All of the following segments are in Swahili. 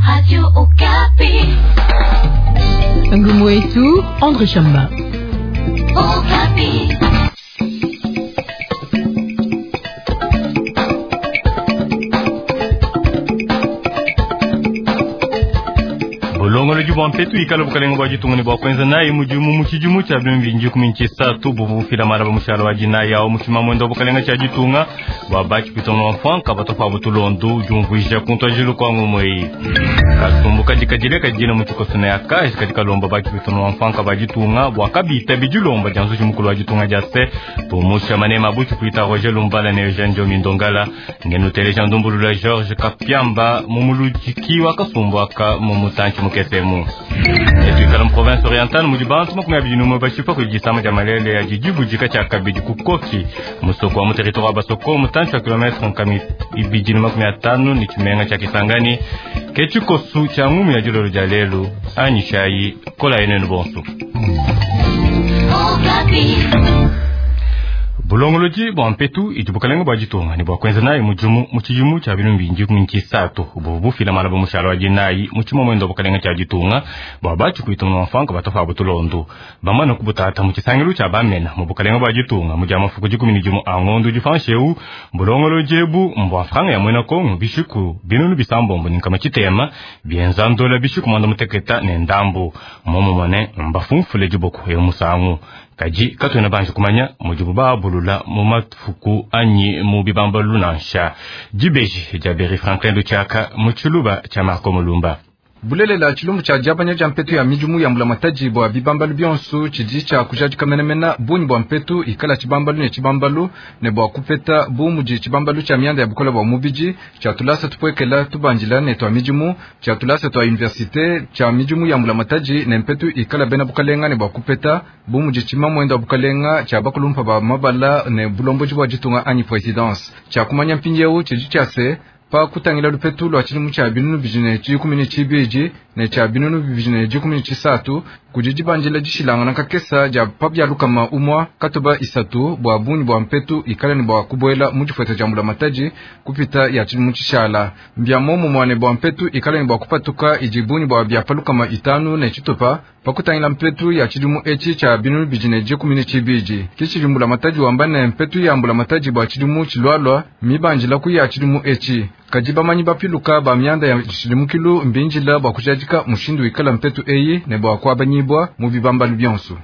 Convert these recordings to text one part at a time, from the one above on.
Radio Okapi. Ngumu wetu Andre Chamba. Okapi. Bulongo le jubo mpetu ikalo bukalenga bwa jitungani bwa kwenza naye muchijumu cha bimbi kuminchisa tu bubu fila mara bamushalo wa jina yao mushima mwendo bukalenga cha jitunga bwa bachi pitono enfant batofa butulondo jumvuisha kunto jilu kwa ngumoi kasumbuka jikajileka jina muchukosana ya kaji katika lomba bachi pitono enfant bajitunga bwa kabita bijulomba janzu jumukulu wa jitunga jase bumusha manema buchi kuita Roger Lumbala ne Janjo Mindongala ngenu teleja ndumbulu la George Kapiamba mumulujikiwa kasumbuaka mumutanchi mukesemu etuikala province orientale mujibantu makumya bijinu mubashipa kujisama jamalele ya jijibu jika cha kabiji kukoki musoko wa territoire wa Basoko mutanchi wa kilometre nkami ibijinu makumya tano ni chimenga cha Kisangani kechikosu cha ngumi ya jilolo jalelu anyishayi kola ene nubonsu bulongoloji bwa mpetu ijubukalenga bwa jitonga ni bwa kwenza naye muchijumu cha binumbi kuminchisa ubu fila mara bamushalo wa jinayi muchimo mwendo bukalenga cha jitonga bwa bachi kuitona mfanga batofa butulondo bamana kubutata muchisangilu cha bamena mubukalenga bwa jitonga mujama fuku jikuminjumu angondo jifansheu bulongoloji bu mbwa franga ya mwena kongo bishiku binunu bisambombo ninkama chitema bienzandola bishiku mwanda muteketa nendambo momo mwane mbafunfule jiboku ya musangu kaji katwena banji kumanya mujibu babulula mumatufuku anyi mubibambalu nansha jibeji jaberi Franklin Luchaka muchuluba cha Marco Mulumba bulele la chilumbu cha jabanya ja mpetu ya mijumu ya mulamataji bwa bibambalu byonsu chiji cha kujaji kamenemena bunyi bwa mpetu ikala chibambalu ne bwa kupeta bumuji chibambalu cha mianda ya bukola bwa mubiji cha tulasa tupwekela tubanjila ne twa mijumu cha tulasa twa universite cha mijumu ya mulamataji ne mpetu ikala bena bukalenga ne bwa kupeta bumuji chimamwenda bukalenga cha bakulumpa ba mabala ne bulomboji bwa jitunga anyi presidence cha kumanya mpinjeu chiji cha se pa kutangila lupetu lwa chilimu cha binunu bijine chikumini chibiji ne cha binunu bijine jikumini chisatu kujijibanjila jishilanga na kakesa ja pabya lukama umwa katoba isatu bwa bunyi bwa mpetu ikala ni bwa kuboela mujifweta jambula mataji kupita ya chilimu chishala mbya momo mwane bwa mpetu ikala ni bwa kupatuka ijibunyi bwa bya palukama itanu ne chitupa pakutangila mpetu ya chilimu echi cha binunu bijine jikumini chibiji kichilimbula mataji wambane mpetu ya mbula mataji bwa chilimu chilwalwa mibanjila kuya chilimu echi kajiba manyi bapiluka ba mianda ya chilimu kilu mbinjila bwa kujajika mushindu ikala mpetu eyi ne bwa kwa banyibwa mubibambalu byonsu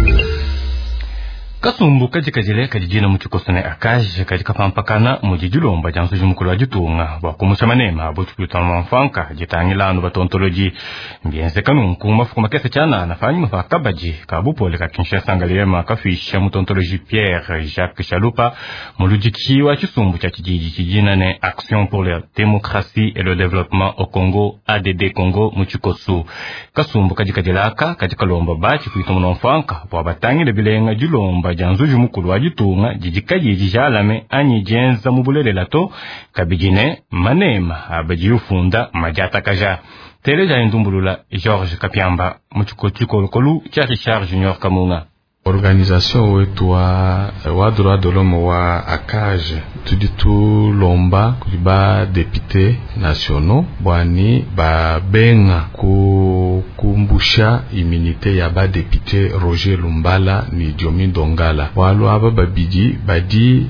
kasumbu kajikajile kajijina muchukosane akaje kajika pampakana mujijulomba jansu jumukulu wa jitunga wakumusha manema buchukutana mfanka jitangilanu batontoloji mbiense kanunku mafuku makese chana nafanyi mafakabaji kabupole ka Kinshasa ngaliema kafisha mutontoloji Pierre Jacques Chalupa mulujiki wa chisumbu cha kijiji kijina ne Action pour la démocratie et le développement au Congo ADD Congo muchikosu kasumbu kajikajilaka kajikalomba bachi kuitona mfanka wabatangile bilenga julomba janzuju mukulu wa jitunga jijikaji jijalame anyi jenza mubulele lato kabijine manema abajiyufunda majata kaja teleja indumbulula George Kapiamba muchiko kolu cha Richard Junior Kamunga organisation wetu wa droit de l'homme wa akage tuditu lomba kuba député nationaux bwani ba benga kukumbusha immunité ya ba député Roger Lumbala ni Diomi Ndongala walo aba babidi badi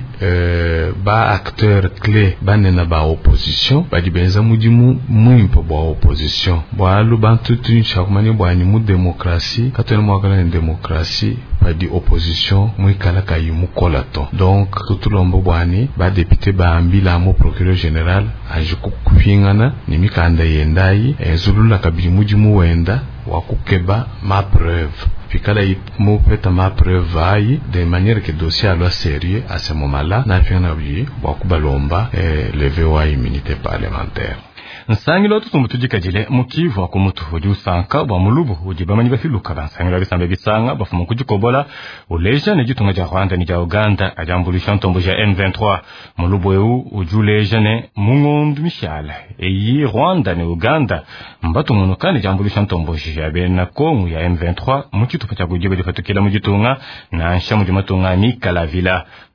ba acteur clé banena ba opposition badi benza mudimu mwimpo ba opposition walo bantu tunchakumani bwani mu démocratie katona mwakala ni démocratie di opposition mwikala kayimu kolato donc tutulombo bwani ba député ba ambila mo procureur général ajuku kufingana ni mikanda yendayi ezulula kabili mujimu wenda wakukeba ma preuve fikala mu peta ma preuve ayi de manière que dossier alors sérieux à ce moment-là na fingana bi wakubalomba lever wa immunité parlementaire nsangilo tusumbu tujikajile mukivu akumutu ujusanka bwa mulubu ujibamanyi bafiluka bansangilo bisambe bisanga bafumu kujikobola uleja ne jitunga ja Rwanda ni ja Uganda ajambulisha ntombo ja M23 mulubu eu ujuleja ne mungondu mishala eyi Rwanda ne Uganda mbatu munokani jambulisha ntombo ja bena Kongo ya M23 mukitu pacha kujiba difatukila mujitunga na nsha mujimatunga ni Kalavila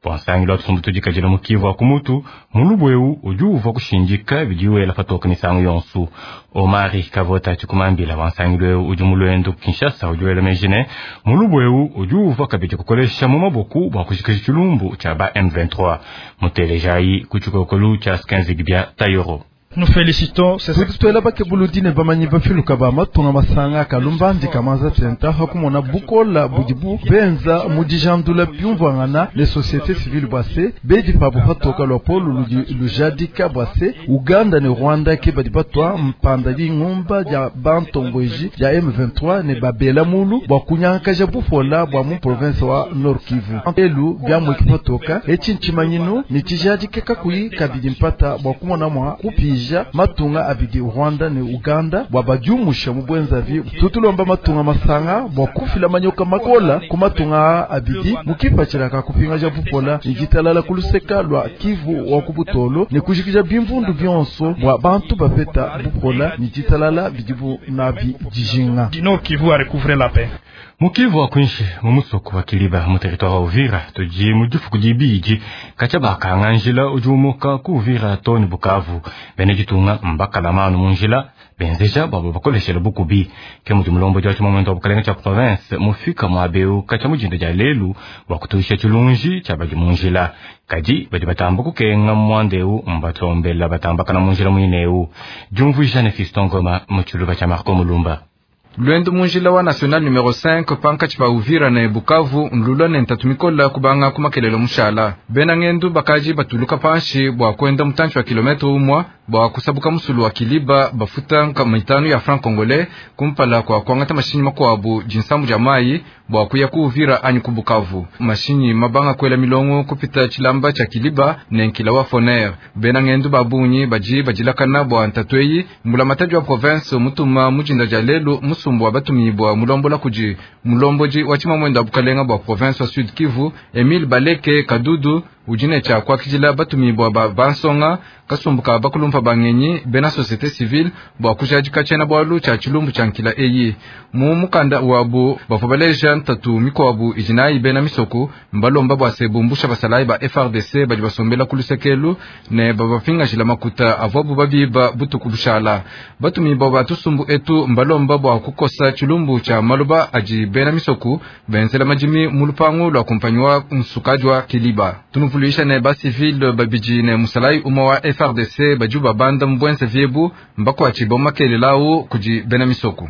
Bonsangilo tusumbutu jikajira mukivu wa kumutu mulubweu ujuva kushinjika bijiwe la fatoka nisangu yonsu. Omari Kavota chikumambila bonsangilo ujumulwendo Kinshasa ujuwe la mejine mulubweu ujuva kabije kukolesha mu maboku bwa kushika chilumbu cha ba M23 mutelejayi kuchukokolu cha 15 gibya Tayoro. Nous félicitons ces bake buludine bamanyi bafiluka bamatunga masanga kalumba ndikamanza tenta hakumona bukola budibu benza mudijandula byumvangana les sociétés civiles base beji pabu hatoka lopolo lujadika base Uganda ne Rwanda ke badibatwa mpanda ngumba ya bantongoji ya M23 ne babela mulu bakunyanga ja bufola bwa mu province wa Nord Kivu elu bya mu kipatoka echinchimanyino ni tijadike kakuyi kabidimpata bakumona mwa kupi matunga abidi Rwanda ne Uganda wabajumusha mubwenza vi tutulomba matunga masanga bokufila manyoka makola kumatunga abidi mukipachira kakupinga ja bupola igitalala kuluseka lwa Kivu wakubutolo ne kujikija bimvundu byonso bwa bantu bafeta bupola ni gitalala bidibu nabi jijinga dino Kivu a recouvrer la paix. Mukivu wa kuishi mumusoko wa Kiliba mu territoire wa Uvira tuji mujufu kujibiji kachaba kanganjila ujumuka ku Uvira toni Bukavu benejitunga mbakala manu munjila benzeja babo bakoleshela bukubi ke mujumulombo ja chimomento obukalenga cha province mufika mwabeu kacha mujinda ja lelu wakutuisha chilunji cha baji munjila kaji baji batambo kukenga mwandeu mbatombela batambaka na munjila mwineu jumvu jane Fistongoma muchuluba cha Marco Mulumba. Luendo munjila wa national numero 5 panka chipa Uvira na Bukavu nlula nentatumikola kubanga kumakelelo mushala bena ngendu bakaji batuluka panshi bwa kwenda mutanchi wa kilometre umwa bwa kusabuka musulu wa Kiliba bafuta nkamitanu ya franc congolais kumpala kwa kwangata mashini makwabu jinsamu jamai bwa kuya ku Uvira anyi kubukavu mashini mabanga kwela milongo kupita chilamba cha Kiliba nenkila wa Foner bena ngendu babunyi bajilakana bwa ntatweyi mbula mataji wa province mutuma mujinda jalelu musumbu wa batumi bwa mulombola kuji mulomboji wachima mwenda bukalenga bwa province wa Sud Kivu Emile Baleke Kadudu ujine cha kwa kijila batumi bwa bansonga kasumbuka bakulumpa bangenyi bena société civile bwa kujajika chena bwa lu cha chilumbu chankila eyi mu mukanda wabu bafobaleja ntatu mikwabu ijinayi bena misoko mbalomba bwa sebumbusha basalayi ba FRDC baji basombela kulusekelu ne babafinga jila makuta avobu babiba butukubushala batumi bwa batusumbu etu mbalomba bwa kukosa chilumbu cha maluba aji bena misoko benzela majimi mulupangu lwa kumpanywa nsukajwa Kiliba tunufuluisha ne ba civil babiji ne musalayi umawa FRDC bajuba banda mbwense viebu mbako achiboma kele lao kuji bena misoko.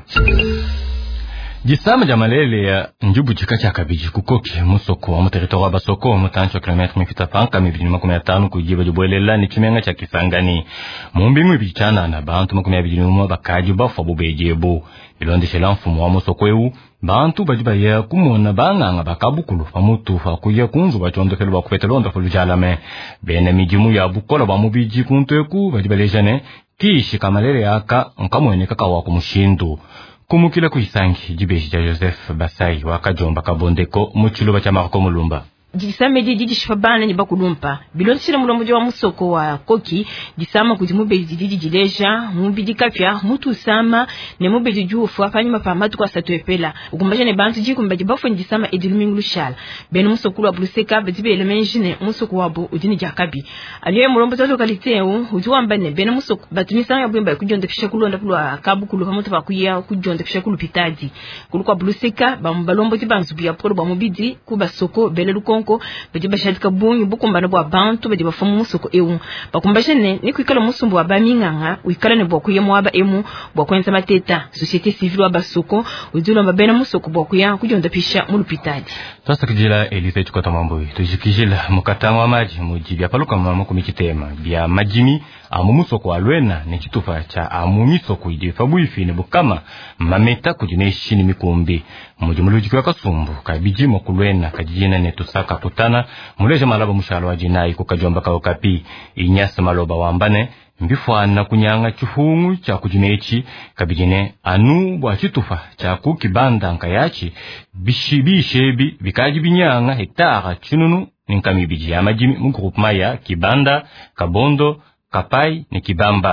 Jisama jamalele ya njubu chikacha kabiji kukoki musoko wa territoire wa Basoko mutancho kilometre mifita panka mibini 15 kujiba jubwelela ni chimenga cha Kisangani mumbimwe bichana na bantu 20 bakaji bafa bubejebu ilonde shela mfumo wa musoko eu bantu bajiba ya kumona banganga bakabukulu famutufa kuya kunzu bachondokelo bakufetelonda fulujalame bene mijimu ya bukola bamubiji kunteku bajiba lejane kishi kamalele aka nkamwene kakawa kumushindu kumukila kuisangi jibeji ja Joseph Basai wakajomba kabondeko muchiluba cha Marco Mulumba. Jisame jiji shifabana ni bakulumpa bilonsile mulomojo wa musoko wa koki jisama kujimube jiji jileja mubidi kafya mutu sama ne mube jufu afanyima pamatu kwa satuepela ukumbaje ne bantu jikumbaje bafo jisama edilumingulu shala ben musoko wa bluseka bezibe elemenjine musoko wabo udini jakabi aliye mulombo toto kaliteu ujuamba ne ben musoko batumisa ya bwemba kujonda fisha kulonda kulwa kabu kulu pamoto bakuya kujonda fisha kulu pitaji kulukwa bluseka bambalombo tibanzu bya poro bamubidi kuba soko beleluko bajiba shadika bunyu bukumbana bwa bantu bajiba famu musoko ewu bakumbashene ni kuikala musumbu wa baminganga uikala ne bwa kuyemo aba emu bwa kwenza mateta société civile wa basoko ujulo mbabena musoko bwa kuya kujonda pisha mulupitaji sasa kijila Elise chukota mambo tujikijila mukatanga wa maji mujibya paluka mama kumikitema bya majimi amumusoko alwena ne chitufa cha amumisoko idefa buifine bukama mameta kujineshi ni mikumbi mujumuluji kwa kasumbu kabijimo kulwena kajijina ne tusaka kutana muleje malaba mushalo wa jinai kukajomba ka okapi inyasa maloba wambane mbifwana kunyanga chihungu cha kujinechi kabijine anu bwa chitufa cha kukibanda nkayachi bishibi bikaji binyanga hektara chinunu ninkamibiji ya majimi mu groupement ya Kibanda Kabondo Kapai ni Kibamba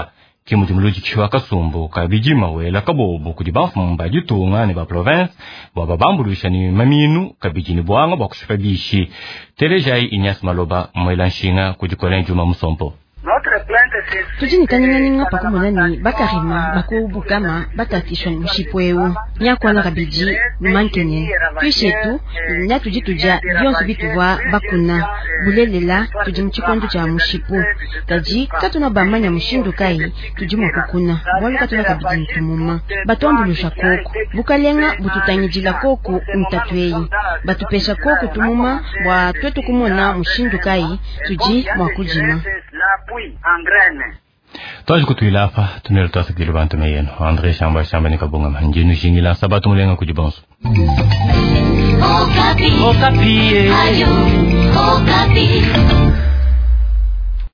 kimujimuluji chiwa kasumbu kabijima wela kabobo kudi bafumba jitunga ne ba province bwa bambulusha ni maminu kabijini bwanga bwa kushipabishi telejai Inyas Maloba mwelanshinga kujikolen juma musompo tujini kaninga pakumonani bakarima bakubukama batatishwa mshipweu nyakwana kabiji mankene twishetu nya tujituja byonse bitubwa bakuna bulelela tujimchikondo cha mushipu taji katuna bamanya mushindu kai tujimwa kukuna bwalu katuna kabiji ntumuma batombulusha koko bukalenga bututanyijila koko mtatwei batupesha koko tumuma bwa twetu kumona mushindu kai tuji mwakujima Toji kutuilafa tunelo tosa kilubantu meyeno Andre Shamba ni kabunga manjinu shingila sabatu mulenga kujibonso Okapi. Ayo, Okapi.